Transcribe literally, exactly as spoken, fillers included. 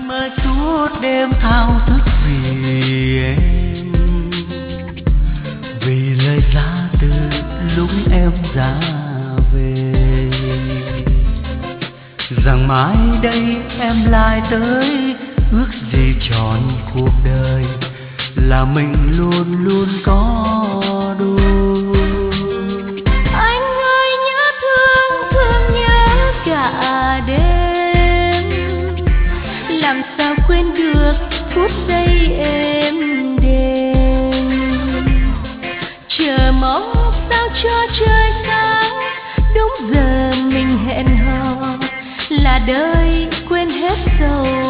mơ suốt đêm thao thức vì em, vì lời ra từ lúc em ra về, rằng mai đây em lại tới, ước gì trọn cuộc đời là mình luôn luôn có đôi. Anh ơi nhớ thương, thương nhớ cả đêm, làm sao quên được phút giây êm đềm, chờ mong sao cho trời sáng, đúng giờ mình hẹn hò là đời quên hết sầu